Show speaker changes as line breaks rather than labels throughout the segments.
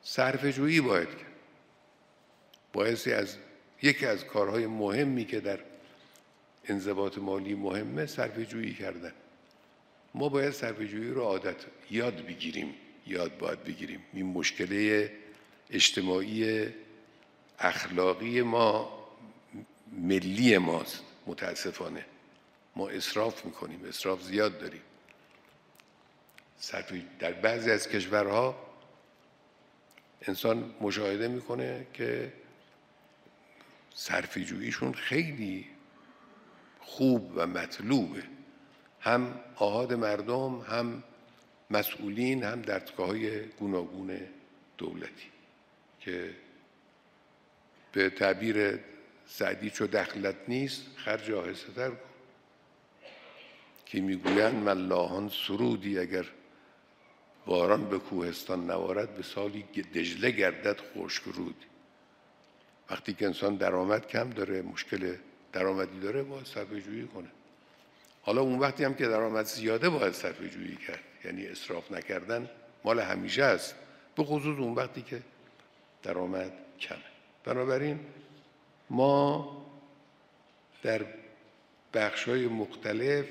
صرفه‌جویی باید کرد. یکی از کارهای مهمی که در انضباط مالی مهمه صرفه‌جویی کردن. ما باید صرفه‌جویی رو یاد بگیریم. این مشکله اجتماعی اخلاقی ما، ملی ماست. متاسفانه ما اسراف میکنیم، اسراف زیاد داریم. در بعضی از کشورها انسان مشاهده میکنه که صرفه‌جوییشون خیلی خوب و مطلوبه، هم آحاد مردم، هم مسئولین، هم دستگاه‌های گوناگون دولتی، که به تعبیر سعدی چو دخلت نیست خرج آهسته تر کن، که میگویند ملاحان سرودی اگر باران به کوهستان نوارد، به سالی دجله گردد خشک رود. وقتی که انسان درآمد کم داره، مشکل درآمدی داره، باید صرفه‌جویی کنه. حالا اون وقتی هم که درآمد زیاده باید صرفه‌جویی کرد، یعنی اسراف نکردن مال همیشه است، به خصوص اون وقتی که درآمد کمه. بنابراین ما در بخش‌های مختلف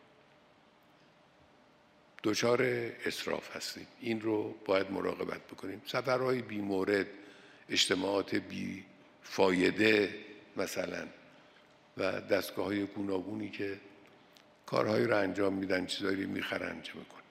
دچار اسراف هستیم. این رو باید مراقبت بکنیم. سفرهای بی مورد، اجتماعات بی فایده مثلا، و دستگاه‌های گوناگونی که کارهایی رو انجام میدن، چیزایی رو میخرن، چه میکنن.